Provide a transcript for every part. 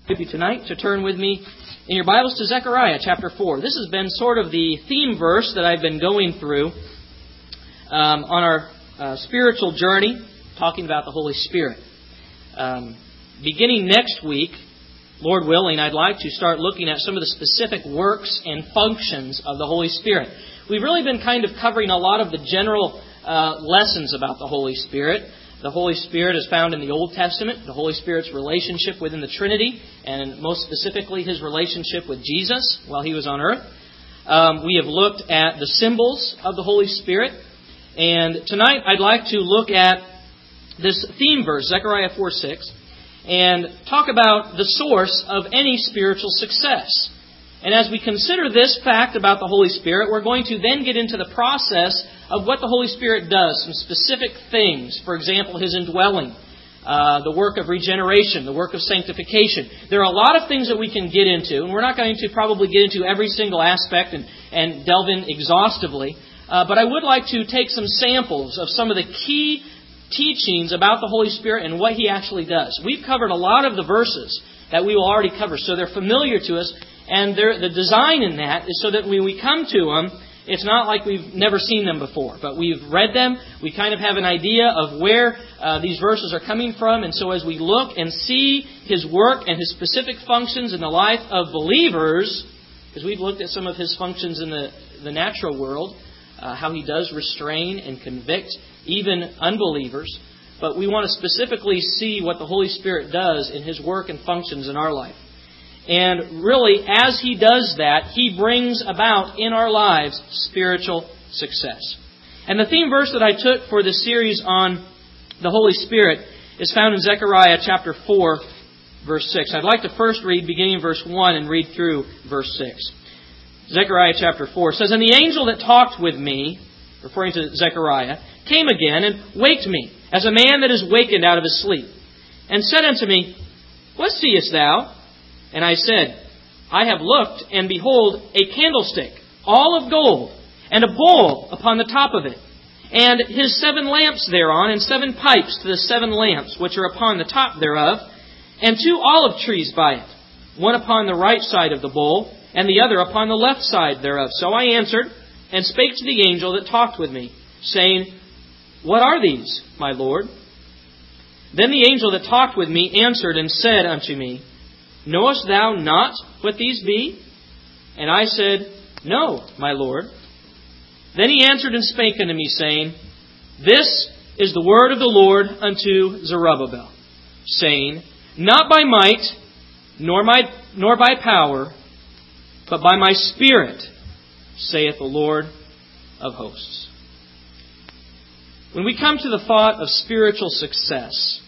You tonight to turn with me in your Bibles to Zechariah chapter 4. This has been sort of the theme verse that I've been going through on our spiritual journey, talking about the Holy Spirit. Beginning next week, Lord willing, I'd like to start looking at some of the specific works and functions of the Holy Spirit. We've really been kind of covering a lot of the general lessons about the Holy Spirit. The Holy Spirit is found in the Old Testament, the Holy Spirit's relationship within the Trinity, and most specifically His relationship with Jesus while He was on earth. We have looked at the symbols of the Holy Spirit, and tonight I'd like to look at this theme verse, Zechariah 4:6, and talk about the source of any spiritual success. And as we consider this fact about the Holy Spirit, we're going to then get into the process of what the Holy Spirit does, some specific things. For example, His indwelling, the work of regeneration, the work of sanctification. There are a lot of things that we can get into, and we're not going to probably get into every single aspect and delve in exhaustively. But I would like to take some samples of some of the key teachings about the Holy Spirit and what He actually does. We've covered a lot of the verses that we will already cover, so they're familiar to us. And the design in that is so that when we come to them, it's not like we've never seen them before. But we've read them, we kind of have an idea of where these verses are coming from. And so as we look and see His work and His specific functions in the life of believers, because we've looked at some of His functions in the natural world, how He does restrain and convict even unbelievers. But we want to specifically see what the Holy Spirit does in His work and functions in our life. And really, as He does that, He brings about in our lives spiritual success. And the theme verse that I took for this series on the Holy Spirit is found in Zechariah chapter 4, verse 6. I'd like to first read beginning in verse 1 and read through verse 6. Zechariah chapter 4 says, "And the angel that talked with me," referring to Zechariah, "came again and waked me, as a man that is wakened out of his sleep, and said unto me, What seest thou? And I said, I have looked, and behold, a candlestick, all of gold, and a bowl upon the top of it, and his 7 lamps thereon, and 7 pipes to the 7 lamps which are upon the top thereof, and 2 olive trees by it, one upon the right side of the bowl, and the other upon the left side thereof. So I answered, and spake to the angel that talked with me, saying, What are these, my Lord? Then the angel that talked with me answered and said unto me, Knowest thou not what these be? And I said, No, my Lord. Then he answered and spake unto me, saying, This is the word of the Lord unto Zerubbabel, saying, Not by might, nor by power, but by my Spirit, saith the Lord of hosts. When we come to the thought of spiritual success,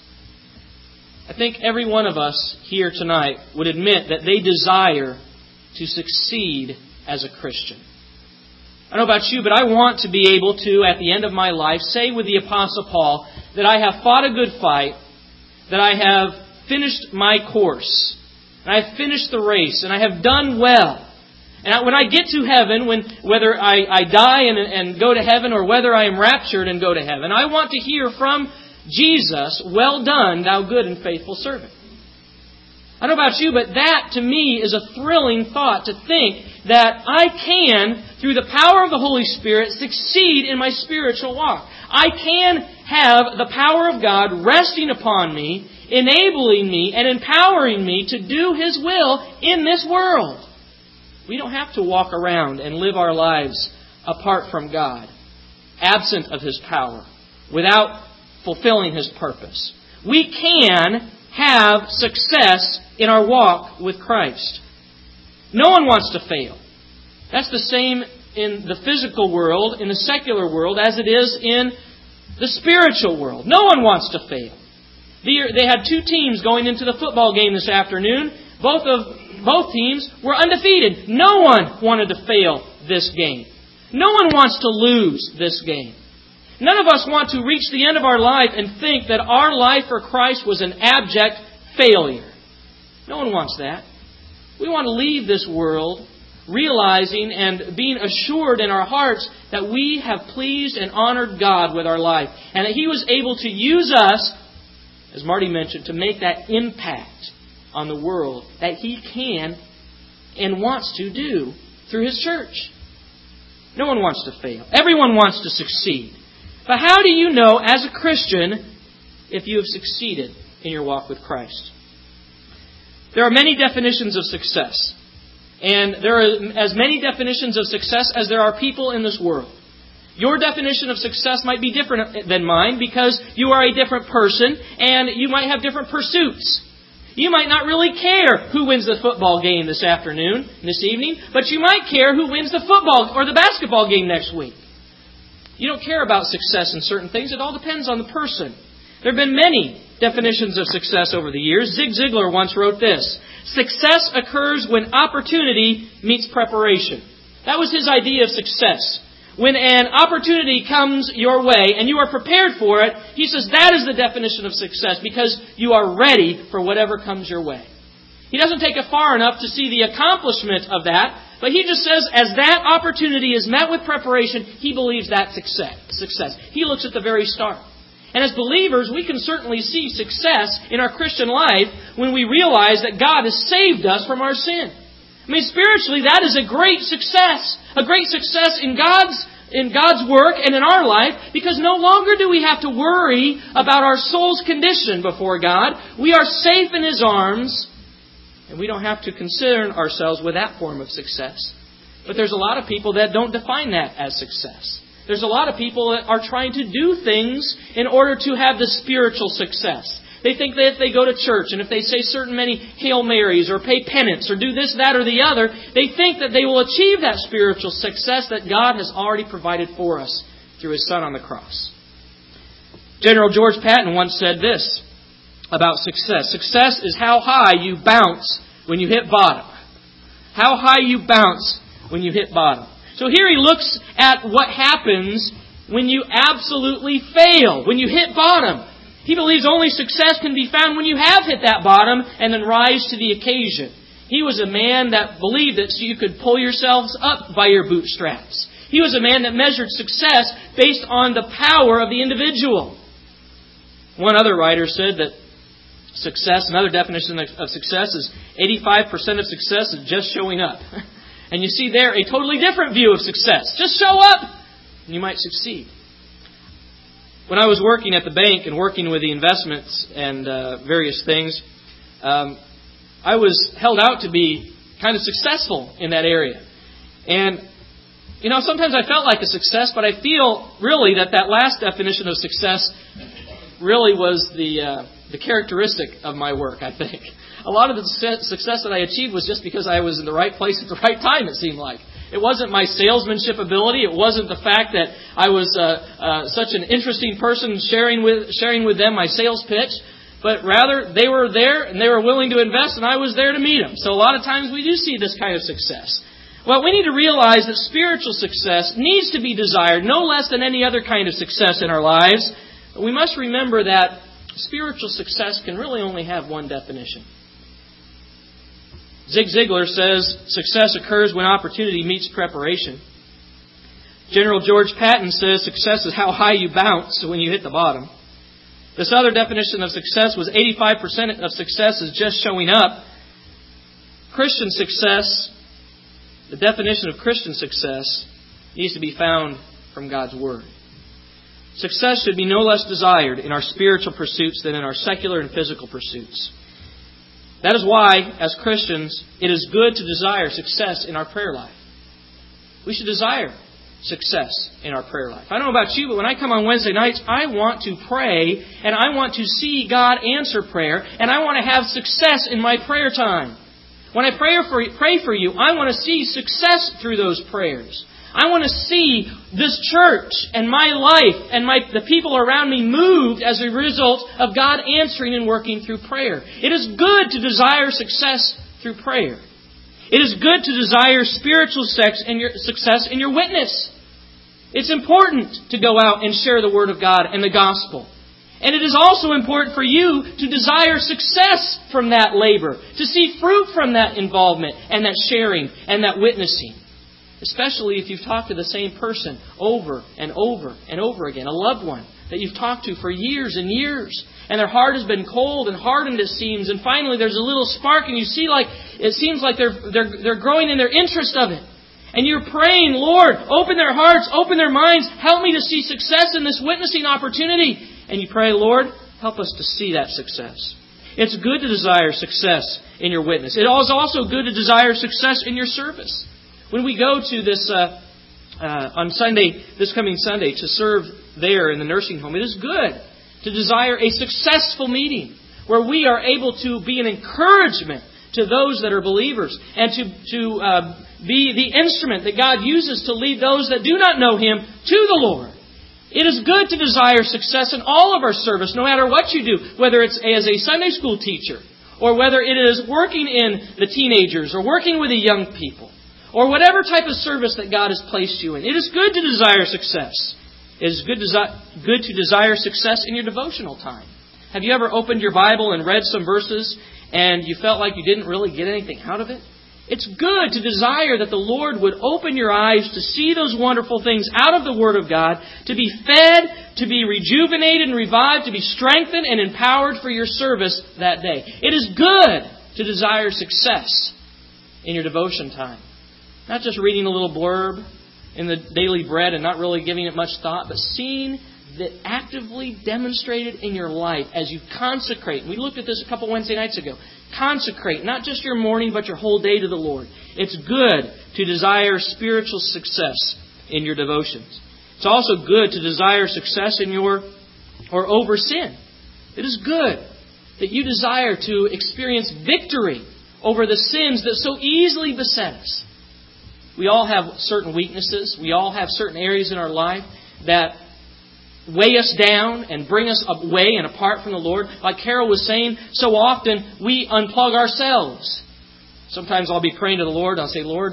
I think every one of us here tonight would admit that they desire to succeed as a Christian. I don't know about you, but I want to be able to, at the end of my life, say with the Apostle Paul that I have fought a good fight, that I have finished my course, and I have finished the race, and I have done well. And when I get to heaven, whether I die and go to heaven or whether I am raptured and go to heaven, I want to hear from Jesus, Well done, thou good and faithful servant. I don't know about you, but that to me is a thrilling thought to think that I can, through the power of the Holy Spirit, succeed in my spiritual walk. I can have the power of God resting upon me, enabling me and empowering me to do His will in this world. We don't have to walk around and live our lives apart from God, absent of His power, without fulfilling His purpose. We can have success in our walk with Christ. No one wants to fail. That's the same in the physical world, in the secular world, as it is in the spiritual world. No one wants to fail. They had 2 teams going into the football game this afternoon. Both teams were undefeated. No one wanted to fail this game. No one wants to lose this game. None of us want to reach the end of our life and think that our life for Christ was an abject failure. No one wants that. We want to leave this world realizing and being assured in our hearts that we have pleased and honored God with our life, and that He was able to use us, as Marty mentioned, to make that impact on the world that He can and wants to do through His church. No one wants to fail. Everyone wants to succeed. But how do you know as a Christian if you have succeeded in your walk with Christ? There are many definitions of success. And there are as many definitions of success as there are people in this world. Your definition of success might be different than mine because you are a different person and you might have different pursuits. You might not really care who wins the football game this afternoon, this evening, but you might care who wins the football or the basketball game next week. You don't care about success in certain things. It all depends on the person. There have been many definitions of success over the years. Zig Ziglar once wrote this: "Success occurs when opportunity meets preparation." That was his idea of success. When an opportunity comes your way and you are prepared for it, he says that is the definition of success because you are ready for whatever comes your way. He doesn't take it far enough to see the accomplishment of that, but he just says as that opportunity is met with preparation, he believes that's success. He looks at the very start. And as believers, we can certainly see success in our Christian life when we realize that God has saved us from our sin. I mean, spiritually, that is a great success. A great success in God's work and in our life, because no longer do we have to worry about our soul's condition before God. We are safe in His arms, and we don't have to concern ourselves with that form of success. But there's a lot of people that don't define that as success. There's a lot of people that are trying to do things in order to have the spiritual success. They think that if they go to church and if they say certain many Hail Marys or pay penance or do this, that, or the other, they think that they will achieve that spiritual success that God has already provided for us through His Son on the cross. General George Patton once said this about success: "Success is how high you bounce when you hit bottom." How high you bounce when you hit bottom. So here he looks at what happens when you absolutely fail, when you hit bottom. He believes only success can be found when you have hit that bottom and then rise to the occasion. He was a man that believed that you could pull yourselves up by your bootstraps. He was a man that measured success based on the power of the individual. One other writer said that success, another definition of success is 85% of success is just showing up. And you see there a totally different view of success. Just show up and you might succeed. When I was working at the bank and working with the investments and various things, I was held out to be kind of successful in that area. And, sometimes I felt like a success, but I feel really that last definition of success really was the characteristic of my work, I think. A lot of the success that I achieved was just because I was in the right place at the right time, it seemed like. It wasn't my salesmanship ability. It wasn't the fact that I was such an interesting person sharing with them my sales pitch. But rather, they were there and they were willing to invest and I was there to meet them. So a lot of times we do see this kind of success. Well, we need to realize that spiritual success needs to be desired no less than any other kind of success in our lives. But we must remember that spiritual success can really only have one definition. Zig Ziglar says success occurs when opportunity meets preparation. General George Patton says success is how high you bounce when you hit the bottom. This other definition of success was 85% of success is just showing up. Christian success, the definition of Christian success, needs to be found from God's Word. Success should be no less desired in our spiritual pursuits than in our secular and physical pursuits. That is why, as Christians, it is good to desire success in our prayer life. We should desire success in our prayer life. I don't know about you, but when I come on Wednesday nights, I want to pray and I want to see God answer prayer and I want to have success in my prayer time. When I pray for you, I want to see success through those prayers. I want to see this church and my life and the people around me moved as a result of God answering and working through prayer. It is good to desire success through prayer. It is good to desire spiritual success in your witness. It's important to go out and share the Word of God and the gospel. And it is also important for you to desire success from that labor, to see fruit from that involvement and that sharing and that witnessing. Especially if you've talked to the same person over and over and over again, a loved one that you've talked to for years and years, and their heart has been cold and hardened, it seems, and finally there's a little spark, and you see it seems like they're growing in their interest of it. And you're praying, Lord, open their hearts, open their minds, help me to see success in this witnessing opportunity. And you pray, Lord, help us to see that success. It's good to desire success in your witness. It is also good to desire success in your service. When we go to this on Sunday, this coming Sunday, to serve there in the nursing home, it is good to desire a successful meeting where we are able to be an encouragement to those that are believers and to be the instrument that God uses to lead those that do not know Him to the Lord. It is good to desire success in all of our service, no matter what you do, whether it's as a Sunday school teacher, or whether it is working in the teenagers, or working with the young people, or whatever type of service that God has placed you in. It is good to desire success. It is good to desire success in your devotional time. Have you ever opened your Bible and read some verses and you felt like you didn't really get anything out of it? It's good to desire that the Lord would open your eyes to see those wonderful things out of the Word of God, to be fed, to be rejuvenated and revived, to be strengthened and empowered for your service that day. It is good to desire success in your devotion time. Not just reading a little blurb in the Daily Bread and not really giving it much thought, but seeing that actively demonstrated in your life as you consecrate. We looked at this a couple Wednesday nights ago. Consecrate not just your morning, but your whole day to the Lord. It's good to desire spiritual success in your devotions. It's also good to desire success in over sin. It is good that you desire to experience victory over the sins that so easily beset us. We all have certain weaknesses. We all have certain areas in our life that weigh us down and bring us away and apart from the Lord. Like Carol was saying, so often we unplug ourselves. Sometimes I'll be praying to the Lord and I'll say, Lord,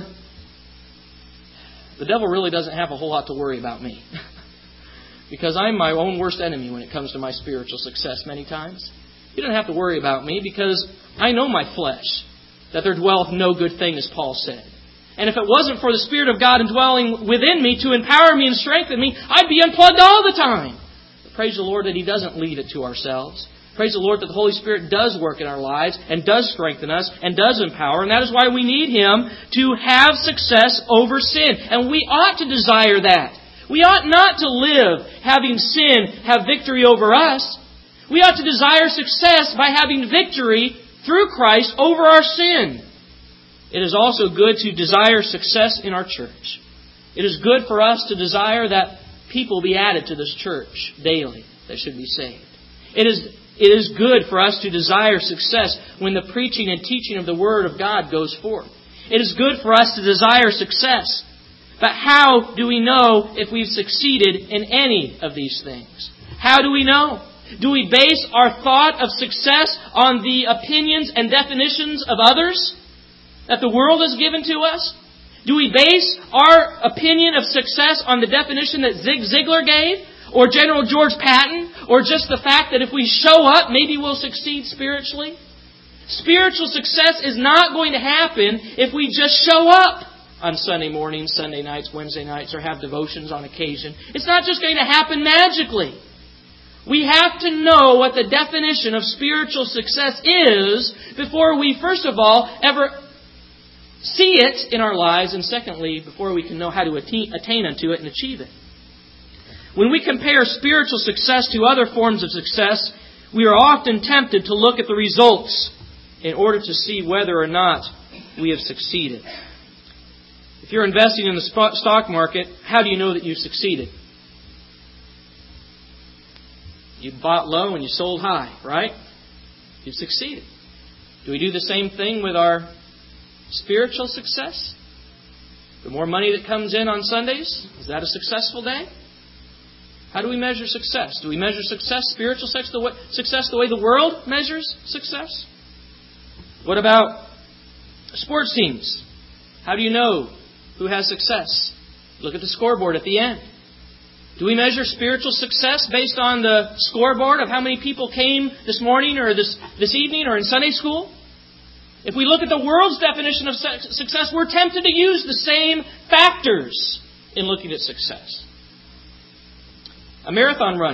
the devil really doesn't have a whole lot to worry about me. Because I'm my own worst enemy when it comes to my spiritual success many times. You don't have to worry about me because I know my flesh, that there dwelleth no good thing, as Paul said. And if it wasn't for the Spirit of God indwelling within me to empower me and strengthen me, I'd be unplugged all the time. But praise the Lord that He doesn't leave it to ourselves. Praise the Lord that the Holy Spirit does work in our lives and does strengthen us and does empower. And that is why we need Him to have success over sin. And we ought to desire that. We ought not to live having sin have victory over us. We ought to desire success by having victory through Christ over our sin. It is also good to desire success in our church. It is good for us to desire that people be added to this church daily that should be saved. It is good for us to desire success when the preaching and teaching of the Word of God goes forth. It is good for us to desire success. But how do we know if we've succeeded in any of these things? How do we know? Do we base our thought of success on the opinions and definitions of others that the world has given to us? Do we base our opinion of success on the definition that Zig Ziglar gave? Or General George Patton? Or just the fact that if we show up, maybe we'll succeed spiritually? Spiritual success is not going to happen if we just show up on Sunday mornings, Sunday nights, Wednesday nights, or have devotions on occasion. It's not just going to happen magically. We have to know what the definition of spiritual success is before we, first of all, ever see it in our lives, and secondly, before we can know how to attain unto it and achieve it. When we compare spiritual success to other forms of success, we are often tempted to look at the results in order to see whether or not we have succeeded. If you're investing in the stock market, how do you know that you've succeeded? You bought low and you sold high, right? You've succeeded. Do we do the same thing with our spiritual success? The more money that comes in on Sundays, is that a successful day? How do we measure success? Do we measure success, spiritual success, the way the world measures success? What about sports teams? How do you know who has success? Look at the scoreboard at the end. Do we measure spiritual success based on the scoreboard of how many people came this morning or this evening or in Sunday school? If we look at the world's definition of success, we're tempted to use the same factors in looking at success. A marathon runner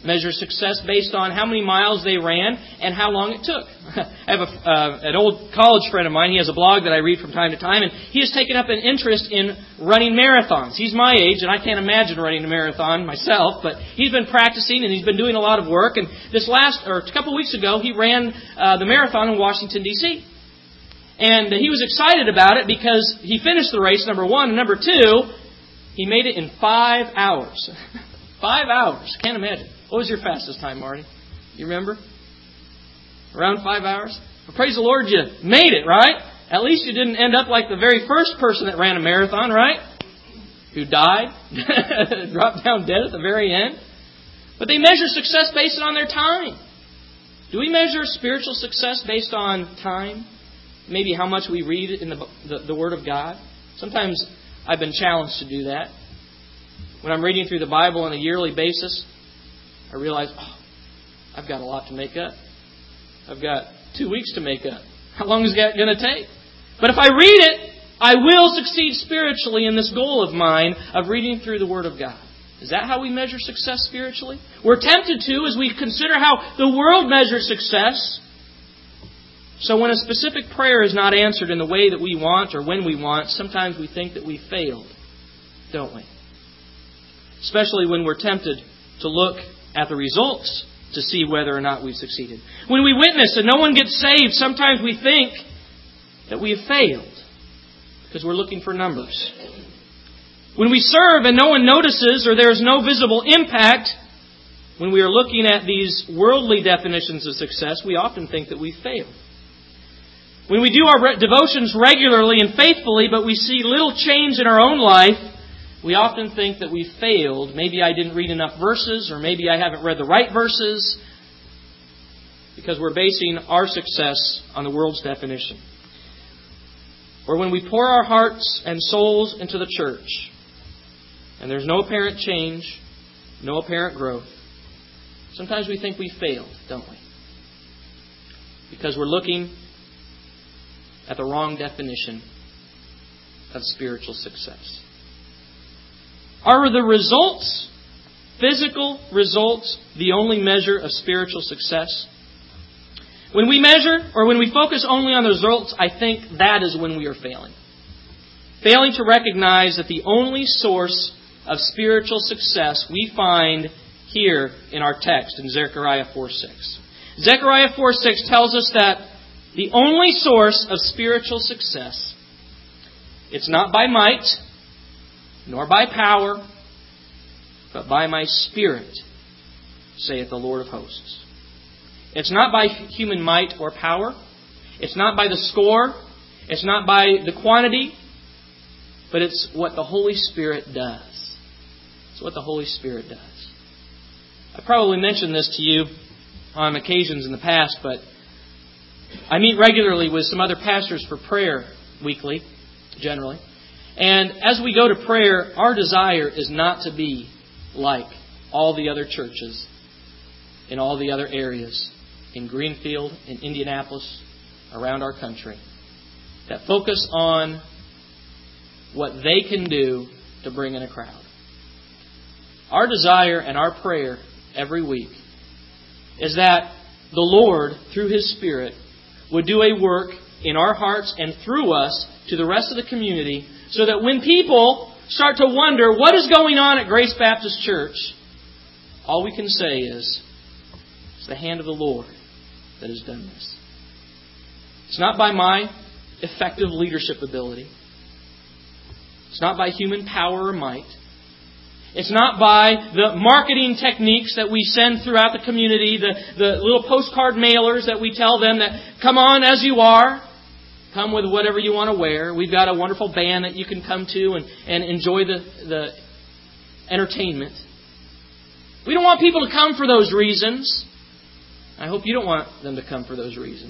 measure success based on how many miles they ran and how long it took. I have an old college friend of mine. He has a blog that I read from time to time, and he has taken up an interest in running marathons. He's my age, and I can't imagine running a marathon myself, but he's been practicing and he's been doing a lot of work. And a couple of weeks ago, he ran the marathon in Washington, D.C. And he was excited about it because he finished the race, number one, and number two, he made it in 5 hours. 5 hours. Can't imagine. What was your fastest time, Marty? You remember? Around 5 hours? Well, praise the Lord, you made it, right? At least you didn't end up like the very first person that ran a marathon, right? Who died, dropped down dead at the very end. But they measure success based on their time. Do we measure spiritual success based on time? Maybe how much we read in the Word of God? Sometimes I've been challenged to do that. When I'm reading through the Bible on a yearly basis, I realize, I've got a lot to make up. I've got 2 weeks to make up. How long is that going to take? But if I read it, I will succeed spiritually in this goal of mine of reading through the Word of God. Is that how we measure success spiritually? We're tempted to as we consider how the world measures success. So when a specific prayer is not answered in the way that we want or when we want, sometimes we think that we failed, don't we? Especially when we're tempted to look at the results to see whether or not we've succeeded. When we witness and no one gets saved, sometimes we think that we have failed because we're looking for numbers. When we serve and no one notices or there is no visible impact, when we are looking at these worldly definitions of success, we often think that we've failed. When we do our devotions regularly and faithfully, but we see little change in our own life, we often think that we've failed. Maybe I didn't read enough verses, or maybe I haven't read the right verses, because we're basing our success on the world's definition. Or when we pour our hearts and souls into the church, and there's no apparent change, no apparent growth, sometimes we think we failed, don't we? Because we're looking at the wrong definition of spiritual success. Are the results, physical results, the only measure of spiritual success? When we measure, or when we focus only on the results, I think that is when we are failing. Failing to recognize that the only source of spiritual success we find here in our text in Zechariah 4:6. Zechariah 4:6 tells us that the only source of spiritual success, it's not by might, nor by power, but by my Spirit, saith the Lord of hosts. It's not by human might or power. It's not by the score. It's not by the quantity. But it's what the Holy Spirit does. It's what the Holy Spirit does. I probably mentioned this to you on occasions in the past, but I meet regularly with some other pastors for prayer weekly, generally. And as we go to prayer, our desire is not to be like all the other churches in all the other areas, in Greenfield, in Indianapolis, around our country, that focus on what they can do to bring in a crowd. Our desire and our prayer every week is that the Lord, through His Spirit, would do a work in our hearts and through us to the rest of the community, so that when people start to wonder what is going on at Grace Baptist Church, all we can say is, it's the hand of the Lord that has done this. It's not by my effective leadership ability. It's not by human power or might. It's not by the marketing techniques that we send throughout the community, the little postcard mailers that we tell them that, come on as you are. Come with whatever you want to wear. We've got a wonderful band that you can come to and enjoy the entertainment. We don't want people to come for those reasons. I hope you don't want them to come for those reasons.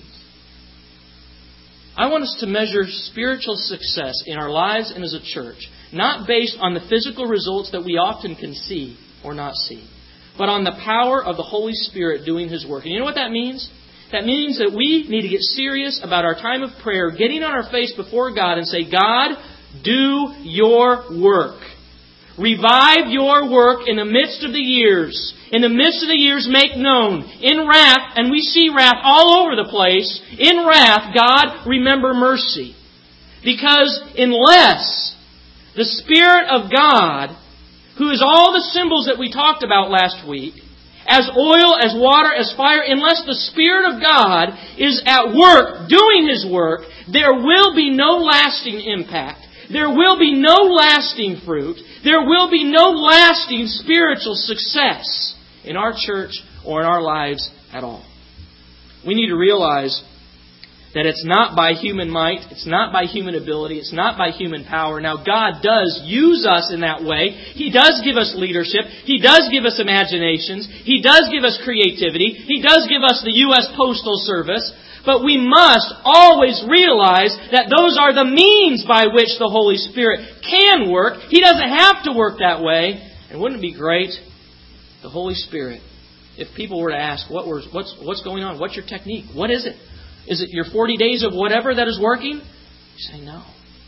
I want us to measure spiritual success in our lives and as a church, not based on the physical results that we often can see or not see, but on the power of the Holy Spirit doing His work. And you know what that means? That means that we need to get serious about our time of prayer, getting on our face before God and say, God, do your work. Revive your work in the midst of the years. In the midst of the years, make known. In wrath, and we see wrath all over the place, in wrath, God, remember mercy. Because unless the Spirit of God, who is all the symbols that we talked about last week, as oil, as water, as fire, unless the Spirit of God is at work, doing His work, there will be no lasting impact. There will be no lasting fruit. There will be no lasting spiritual success in our church or in our lives at all. We need to realize that it's not by human might, it's not by human ability, it's not by human power. Now, God does use us in that way. He does give us leadership. He does give us imaginations. He does give us creativity. He does give us the U.S. Postal Service. But we must always realize that those are the means by which the Holy Spirit can work. He doesn't have to work that way. And wouldn't it be great, the Holy Spirit, if people were to ask, what's going on? What's your technique? What is it? Is it your 40 days of whatever that is working? You say, no.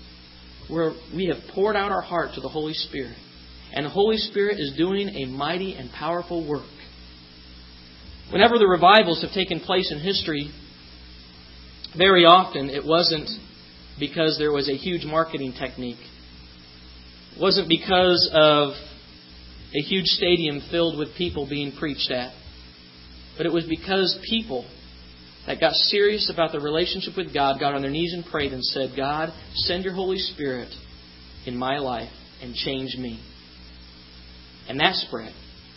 We have poured out our heart to the Holy Spirit. And the Holy Spirit is doing a mighty and powerful work. Whenever the revivals have taken place in history, very often it wasn't because there was a huge marketing technique. It wasn't because of a huge stadium filled with people being preached at. But it was because people that got serious about their relationship with God got on their knees and prayed and said, God, send your Holy Spirit in my life and change me. And that spread.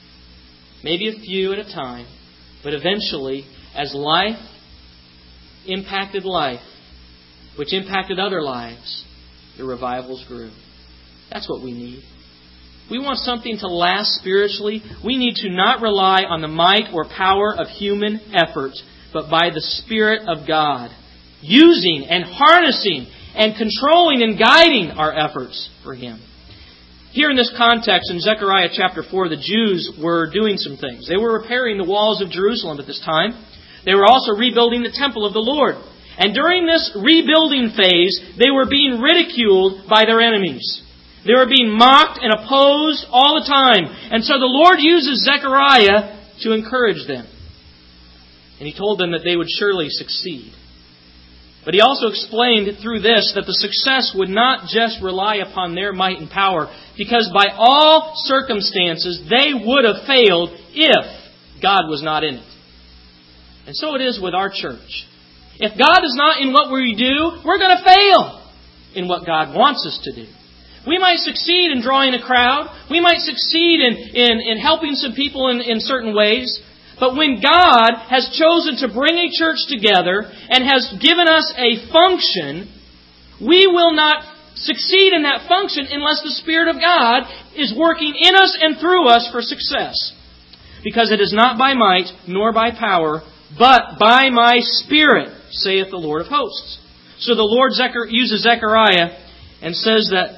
Maybe a few at a time, but eventually, as life impacted life, which impacted other lives, the revivals grew. That's what we need. We want something to last spiritually. We need to not rely on the might or power of human effort, but by the Spirit of God, using and harnessing and controlling and guiding our efforts for Him. Here in this context, in Zechariah chapter 4, the Jews were doing some things. They were repairing the walls of Jerusalem at this time. They were also rebuilding the temple of the Lord. And during this rebuilding phase, they were being ridiculed by their enemies. They were being mocked and opposed all the time. And so the Lord uses Zechariah to encourage them. And He told them that they would surely succeed. But He also explained through this that the success would not just rely upon their might and power, because by all circumstances they would have failed if God was not in it. And so it is with our church. If God is not in what we do, we're going to fail in what God wants us to do. We might succeed in drawing a crowd. We might succeed in helping some people in certain ways. But when God has chosen to bring a church together and has given us a function, we will not succeed in that function unless the Spirit of God is working in us and through us for success. Because it is not by might nor by power, but by my Spirit, saith the Lord of hosts. So the Lord uses Zechariah and says that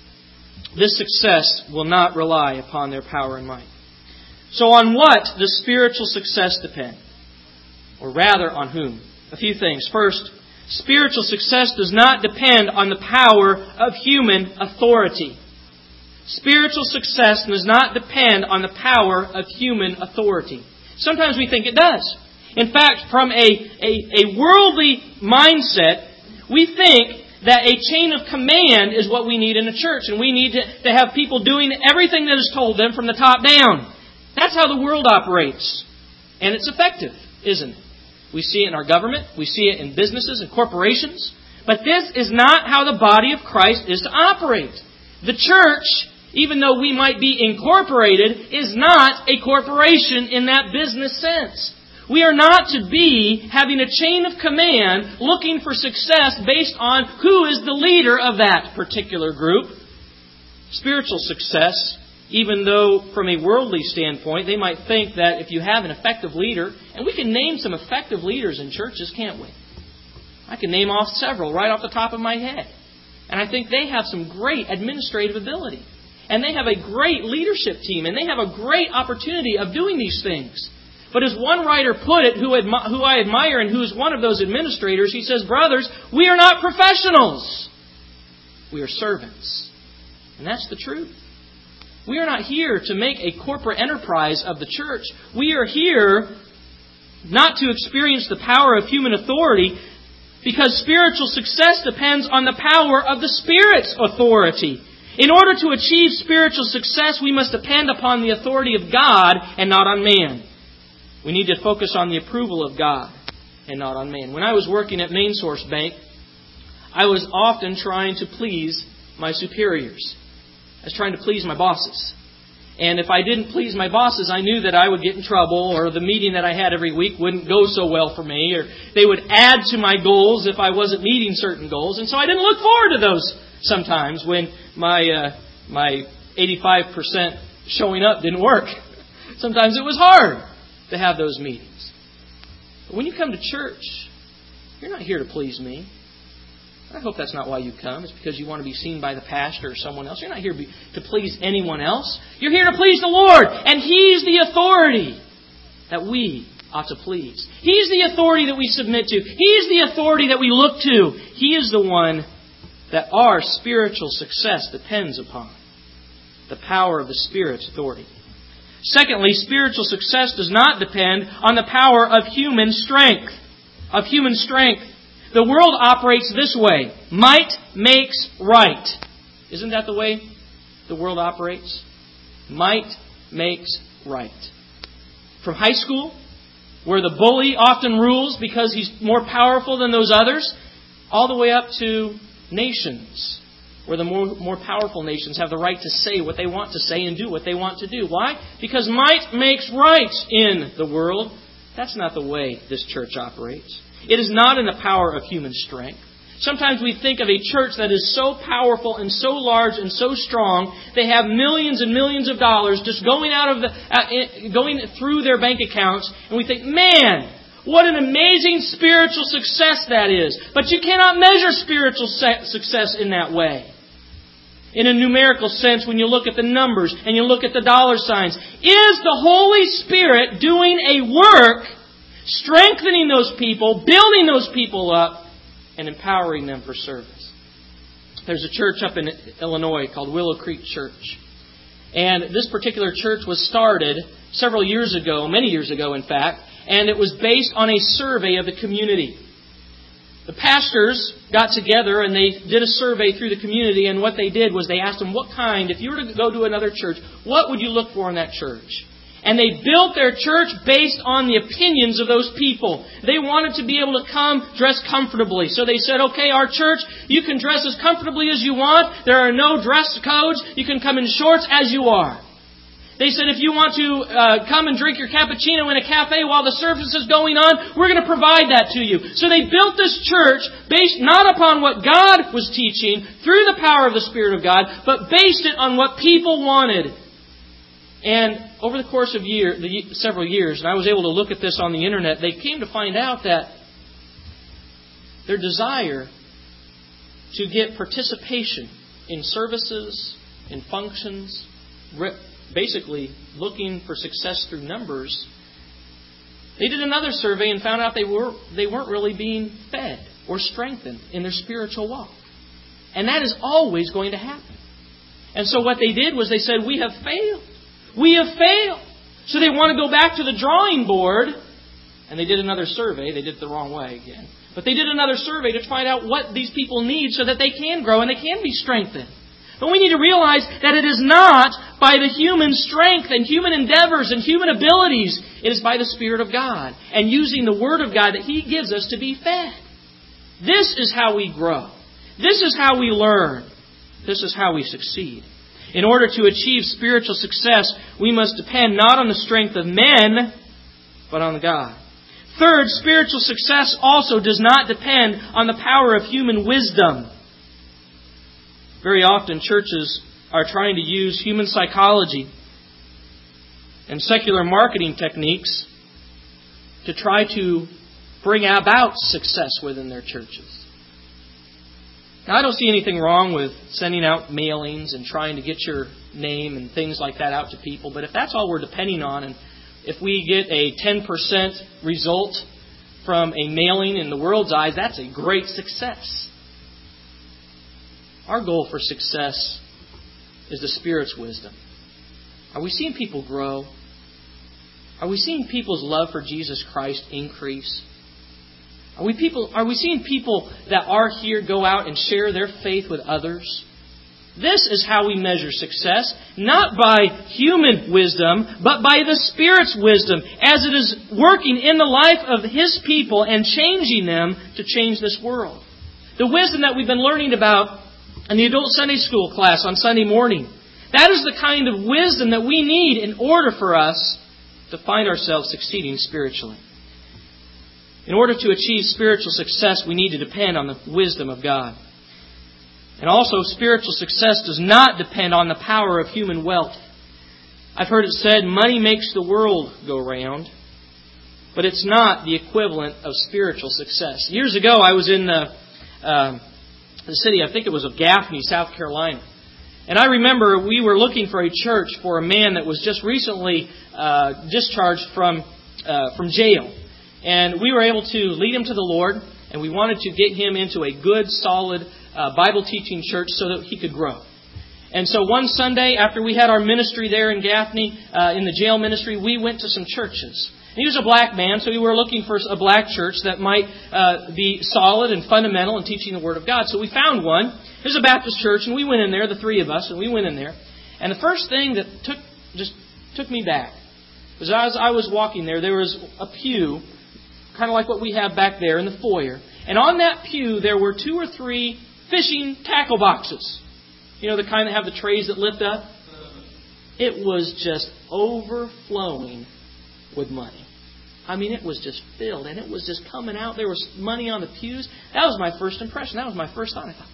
this success will not rely upon their power and might. So on what does spiritual success depend? Or rather, on whom? A few things. First, spiritual success does not depend on the power of human authority. Spiritual success does not depend on the power of human authority. Sometimes we think it does. In fact, from a worldly mindset, we think that a chain of command is what we need in a church. And we need to have people doing everything that is told them from the top down. That's how the world operates. And it's effective, isn't it? We see it in our government. We see it in businesses and corporations. But this is not how the body of Christ is to operate. The church, even though we might be incorporated, is not a corporation in that business sense. We are not to be having a chain of command looking for success based on who is the leader of that particular group. Spiritual success, even though from a worldly standpoint, they might think that if you have an effective leader, and we can name some effective leaders in churches, can't we? I can name off several right off the top of my head. And I think they have some great administrative ability. And they have a great leadership team. And they have a great opportunity of doing these things. But as one writer put it, who I admire and who is one of those administrators, he says, brothers, we are not professionals. We are servants. And that's the truth. We are not here to make a corporate enterprise of the church. We are here not to experience the power of human authority, because spiritual success depends on the power of the Spirit's authority. In order to achieve spiritual success, we must depend upon the authority of God and not on man. We need to focus on the approval of God and not on man. When I was working at Main Source Bank, I was often trying to please my superiors. I was trying to please my bosses. And if I didn't please my bosses, I knew that I would get in trouble, or the meeting that I had every week wouldn't go so well for me, or they would add to my goals if I wasn't meeting certain goals. And so I didn't look forward to those sometimes when my 85% showing up didn't work. Sometimes it was hard to have those meetings. But when you come to church, you're not here to please me. I hope that's not why you come. It's because you want to be seen by the pastor or someone else. You're not here to please anyone else. You're here to please the Lord. And He's the authority that we ought to please. He's the authority that we submit to. He's the authority that we look to. He is the one that our spiritual success depends upon. The power of the Spirit's authority. Secondly, spiritual success does not depend on the power of human strength. The world operates this way. Might makes right. Isn't that the way the world operates? Might makes right. From high school, where the bully often rules because he's more powerful than those others, all the way up to nations, where the more powerful nations have the right to say what they want to say and do what they want to do. Why? Because might makes right in the world. That's not the way this church operates. It is not in the power of human strength. Sometimes we think of a church that is so powerful and so large and so strong, they have millions and millions of dollars just going through their bank accounts, and we think, man, what an amazing spiritual success that is. But you cannot measure spiritual success in that way. In a numerical sense, when you look at the numbers and you look at the dollar signs, is the Holy Spirit doing a work strengthening those people, building those people up, and empowering them for service? There's a church up in Illinois called Willow Creek Church. And this particular church was started several years ago, many years ago in fact, and it was based on a survey of the community. The pastors got together and they did a survey through the community, and what they did was they asked them, if you were to go to another church, what would you look for in that church? And they built their church based on the opinions of those people. They wanted to be able to come dressed comfortably. So they said, okay, our church, you can dress as comfortably as you want. There are no dress codes. You can come in shorts as you are. They said, if you want to come and drink your cappuccino in a cafe while the service is going on, we're going to provide that to you. So they built this church based not upon what God was teaching through the power of the Spirit of God, but based it on what people wanted. And over the course of several years, and I was able to look at this on the internet, they came to find out that their desire to get participation in services, in functions, basically looking for success through numbers, they did another survey and found out they weren't really being fed or strengthened in their spiritual walk. And that is always going to happen. And so what they did was they said, we have failed. We have failed. So they want to go back to the drawing board. And they did another survey. They did it the wrong way again. But they did another survey to find out what these people need so that they can grow and they can be strengthened. But we need to realize that it is not by the human strength and human endeavors and human abilities. It is by the Spirit of God and using the Word of God that He gives us to be fed. This is how we grow. This is how we learn. This is how we succeed. In order to achieve spiritual success, we must depend not on the strength of men, but on God. Third, spiritual success also does not depend on the power of human wisdom. Very often, churches are trying to use human psychology and secular marketing techniques to try to bring about success within their churches. Now, I don't see anything wrong with sending out mailings and trying to get your name and things like that out to people. But if that's all we're depending on, and if we get a 10% result from a mailing in the world's eyes, that's a great success. Our goal for success is the Spirit's wisdom. Are we seeing people grow? Are we seeing people's love for Jesus Christ increase? Are we seeing people that are here go out and share their faith with others? This is how we measure success, not by human wisdom, but by the Spirit's wisdom, as it is working in the life of His people and changing them to change this world. The wisdom that we've been learning about in the adult Sunday school class on Sunday morning, that is the kind of wisdom that we need in order for us to find ourselves succeeding spiritually. In order to achieve spiritual success, we need to depend on the wisdom of God. And also, spiritual success does not depend on the power of human wealth. I've heard it said, money makes the world go round. But it's not the equivalent of spiritual success. Years ago, I was in the city, I think it was of Gaffney, South Carolina. And I remember we were looking for a church for a man that was just recently discharged from jail. And we were able to lead him to the Lord, and we wanted to get him into a good, solid Bible teaching church so that he could grow. And so one Sunday, after we had our ministry there in Gaffney, in the jail ministry, we went to some churches. And he was a black man, so we were looking for a black church that might be solid and fundamental in teaching the Word of God. So we found one. It was a Baptist church, and we went in there, the three of us, and we went in there. And the first thing that took me back was as I was walking there was a pew, kind of like what we have back there in the foyer. And on that pew, there were 2 or 3 fishing tackle boxes. You know, the kind that have the trays that lift up? It was just overflowing with money. I mean, it was just filled, and it was just coming out. There was money on the pews. That was my first impression. That was my first thought. I thought,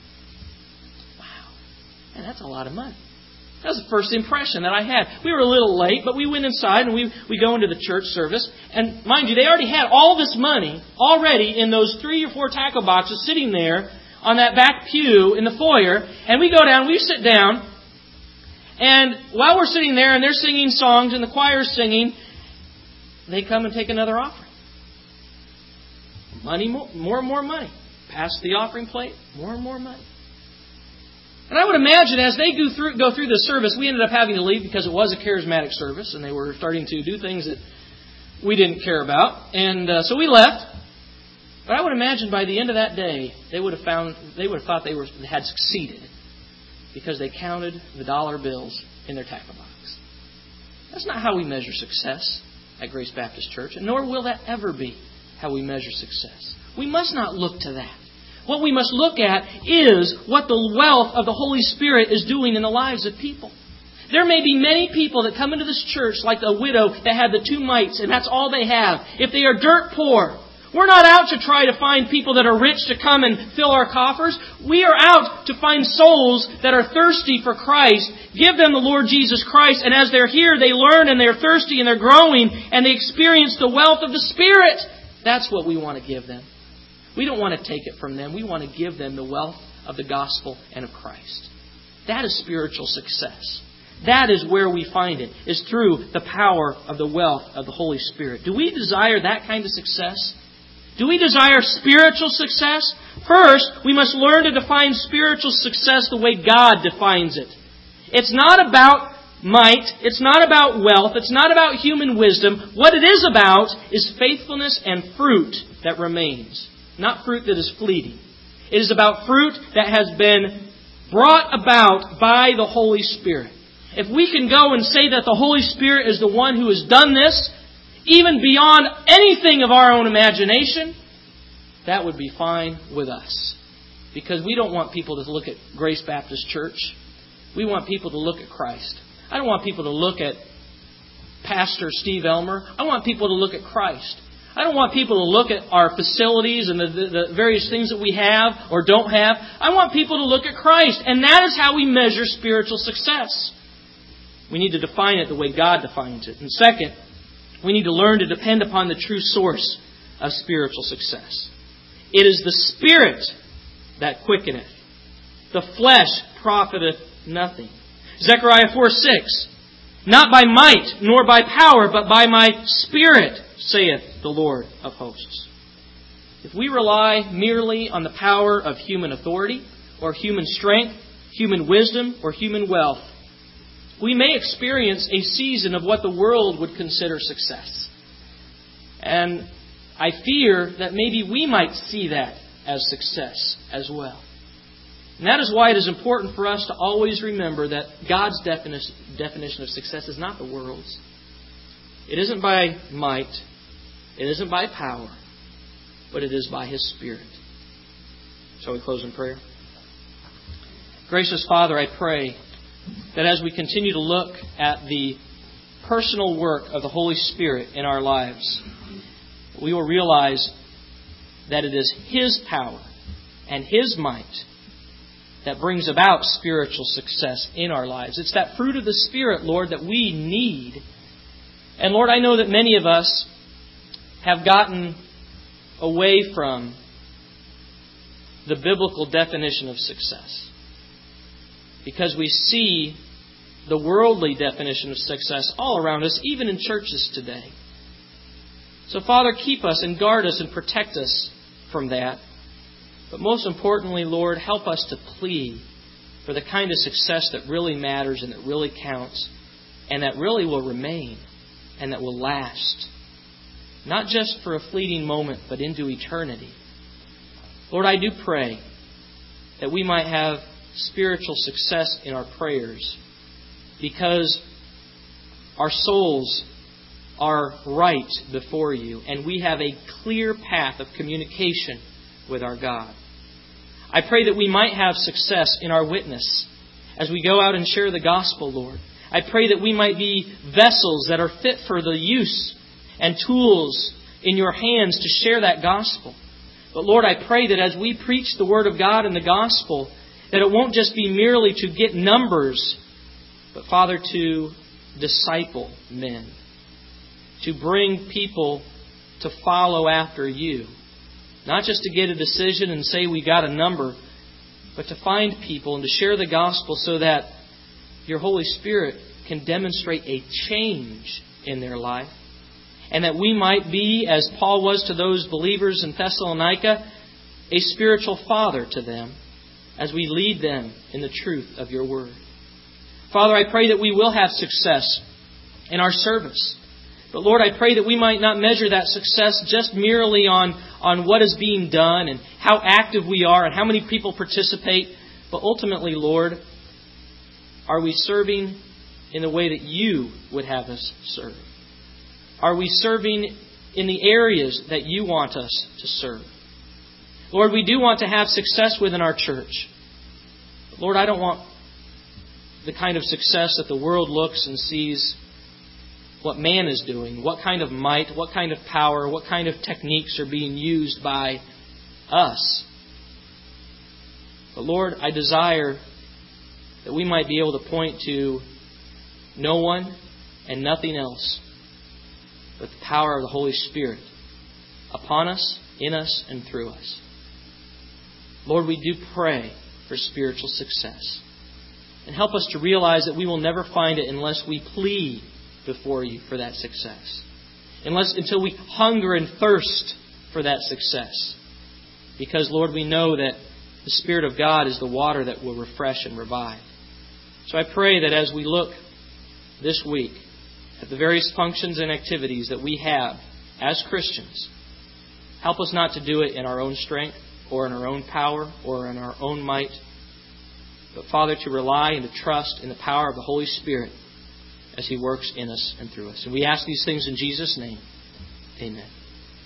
wow, man, that's a lot of money. That was the first impression that I had. We were a little late, but we went inside and we go into the church service. And mind you, they already had all this money already in those 3 or 4 tackle boxes sitting there on that back pew in the foyer. And we go down, we sit down. And while we're sitting there and they're singing songs and the choir's singing, they come and take another offering. Money, more and more money. Pass the offering plate, more and more money. And I would imagine as they go through the service, we ended up having to leave because it was a charismatic service and they were starting to do things that we didn't care about. And so we left. But I would imagine by the end of that day, they would have thought they had succeeded because they counted the dollar bills in their tackle box. That's not how we measure success at Grace Baptist Church, and nor will that ever be how we measure success. We must not look to that. What we must look at is what the wealth of the Holy Spirit is doing in the lives of people. There may be many people that come into this church like the widow that had the 2 mites, and that's all they have. If they are dirt poor, we're not out to try to find people that are rich to come and fill our coffers. We are out to find souls that are thirsty for Christ. Give them the Lord Jesus Christ, and as they're here, they learn and they're thirsty and they're growing and they experience the wealth of the Spirit. That's what we want to give them. We don't want to take it from them. We want to give them the wealth of the gospel and of Christ. That is spiritual success. That is where we find it, is through the power of the wealth of the Holy Spirit. Do we desire that kind of success? Do we desire spiritual success? First, we must learn to define spiritual success the way God defines it. It's not about might. It's not about wealth. It's not about human wisdom. What it is about is faithfulness and fruit that remains. Not fruit that is fleeting. It is about fruit that has been brought about by the Holy Spirit. If we can go and say that the Holy Spirit is the one who has done this, even beyond anything of our own imagination, that would be fine with us. Because we don't want people to look at Grace Baptist Church. We want people to look at Christ. I don't want people to look at Pastor Steve Elmer. I want people to look at Christ. I don't want people to look at our facilities and the various things that we have or don't have. I want people to look at Christ. And that is how we measure spiritual success. We need to define it the way God defines it. And second, we need to learn to depend upon the true source of spiritual success. It is the Spirit that quickeneth. The flesh profiteth nothing. Zechariah 4:6. Not by might nor by power, but by my Spirit, saith the Lord of hosts. If we rely merely on the power of human authority, or human strength, human wisdom, or human wealth, we may experience a season of what the world would consider success. And I fear that maybe we might see that as success as well. And that is why it is important for us to always remember that God's definition of success is not the world's. It isn't by might, it isn't by power, but it is by His Spirit. Shall we close in prayer? Gracious Father, I pray that as we continue to look at the personal work of the Holy Spirit in our lives, we will realize that it is His power and His might that brings about spiritual success in our lives. It's that fruit of the Spirit, Lord, that we need. And Lord, I know that many of us have gotten away from the biblical definition of success, because we see the worldly definition of success all around us, even in churches today. So, Father, keep us and guard us and protect us from that. But most importantly, Lord, help us to plead for the kind of success that really matters and that really counts and that really will remain and that will last. Not just for a fleeting moment, but into eternity. Lord, I do pray that we might have spiritual success in our prayers because our souls are right before You and we have a clear path of communication with our God. I pray that we might have success in our witness as we go out and share the gospel, Lord. I pray that we might be vessels that are fit for the use and tools in Your hands to share that gospel. But Lord, I pray that as we preach the Word of God and the gospel, that it won't just be merely to get numbers, but Father, to disciple men, to bring people to follow after You. Not just to get a decision and say we got a number, but to find people and to share the gospel so that Your Holy Spirit can demonstrate a change in their life. And that we might be, as Paul was to those believers in Thessalonica, a spiritual father to them as we lead them in the truth of Your Word. Father, I pray that we will have success in our service. But Lord, I pray that we might not measure that success just merely on what is being done and how active we are and how many people participate. But ultimately, Lord, are we serving in the way that You would have us serve? Are we serving in the areas that You want us to serve? Lord, we do want to have success within our church. But Lord, I don't want the kind of success that the world looks and sees what man is doing, what kind of might, what kind of power, what kind of techniques are being used by us. But Lord, I desire that we might be able to point to no one and nothing else but the power of the Holy Spirit upon us, in us, and through us. Lord, we do pray for spiritual success. And help us to realize that we will never find it unless we plead before You for that success. Until we hunger and thirst for that success. Because, Lord, we know that the Spirit of God is the water that will refresh and revive. So I pray that as we look this week at the various functions and activities that we have as Christians, help us not to do it in our own strength or in our own power or in our own might, but Father, to rely and to trust in the power of the Holy Spirit as He works in us and through us. And we ask these things in Jesus' name. Amen.